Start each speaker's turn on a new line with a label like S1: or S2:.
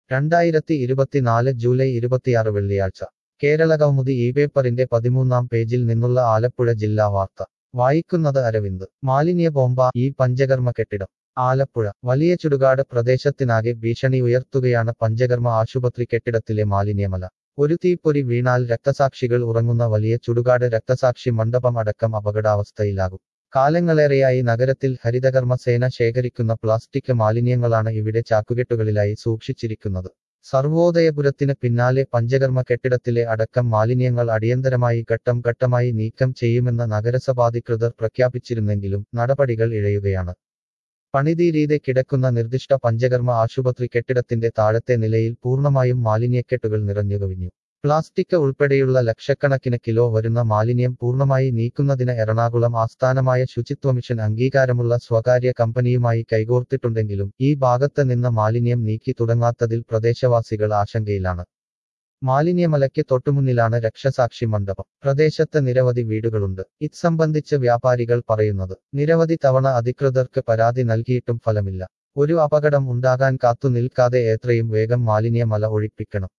S1: 2024 July 26 വെള്ളിയാഴ്ച കേരളകൗമുദി ഈ പേപ്പറിന്റെ 13-ാം പേജിൽ നിന്നുള്ള ആലപ്പുഴ ജില്ലാ വാർത്ത വായിക്കുന്നത് അരവിന്ദ് മാലിന്യ ബോംബ ഈ പഞ്ചകർമ്മ കെട്ടിടം ആലപ്പുഴ വലിയ ചുടുകാട് പ്രദേശത്തിനാകെ ഭീഷണി ഉയർത്തുകയാണ് പഞ്ചകർമ്മ ആശുപത്രി കെട്ടിടത്തിലെ മാലിന്യമല ഒരു തീപ്പൊരി വീണാൽ രക്തസാക്ഷികൾ ഉറങ്ങുന്ന വലിയ ചുടുകാട് രക്തസാക്ഷി മണ്ഡപം അടക്കം അപകടാവസ്ഥയിലാകും കാലങ്ങളേറെയായി നഗരത്തിൽ ഹരിതകർമ്മ സേന ശേഖരിക്കുന്ന പ്ലാസ്റ്റിക് മാലിന്യങ്ങളാണ് ഇവിടെ ചാക്കുകെട്ടുകളിലായി സൂക്ഷിച്ചിരിക്കുന്നത് സർവോദയപുരത്തിന് പിന്നാലെ പഞ്ചകർമ്മ കെട്ടിടത്തിലെ അടക്കം മാലിന്യങ്ങൾ അടിയന്തരമായി ഘട്ടം ഘട്ടമായി നീക്കം ചെയ്യുമെന്ന് നഗരസഭാധികൃതർ പ്രഖ്യാപിച്ചിരുന്നെങ്കിലും നടപടികൾ ഇഴയുകയാണ് പണിതീരീതെ കിടക്കുന്ന നിർദ്ദിഷ്ട പഞ്ചകർമ്മ ആശുപത്രി കെട്ടിടത്തിന്റെ താഴത്തെ നിലയിൽ പൂർണ്ണമായും മാലിന്യക്കെട്ടുകൾ നിറഞ്ഞുകവിഞ്ഞു പ്ലാസ്റ്റിക് ഉൾപ്പെടെയുള്ള ലക്ഷക്കണക്കിന് കിലോ വരുന്ന മാലിന്യം പൂർണ്ണമായി നീക്കുന്നതിന് എറണാകുളം ആസ്ഥാനമായ ശുചിത്വ മിഷൻ അംഗീകാരമുള്ള സ്വകാര്യ കമ്പനിയുമായി കൈകോർത്തിട്ടുണ്ടെങ്കിലും ഈ ഭാഗത്ത് നിന്ന് മാലിന്യം നീക്കി തുടങ്ങാത്തതിൽ പ്രദേശവാസികൾ ആശങ്കയിലാണ് മാലിന്യമലയ്ക്ക് തൊട്ടുമുന്നിലാണ് രക്ഷസാക്ഷി മണ്ഡപം പ്രദേശത്ത് നിരവധി വീടുകളുണ്ട് ഇത് സംബന്ധിച്ച് വ്യാപാരികൾ പറയുന്നത് നിരവധി തവണ അധികൃതർക്ക് പരാതി നൽകിയിട്ടും ഫലമില്ല ഒരു അപകടം ഉണ്ടാകാൻ കാത്തു നിൽക്കാതെ എത്രയും വേഗം മാലിന്യമല ഒഴിപ്പിക്കണം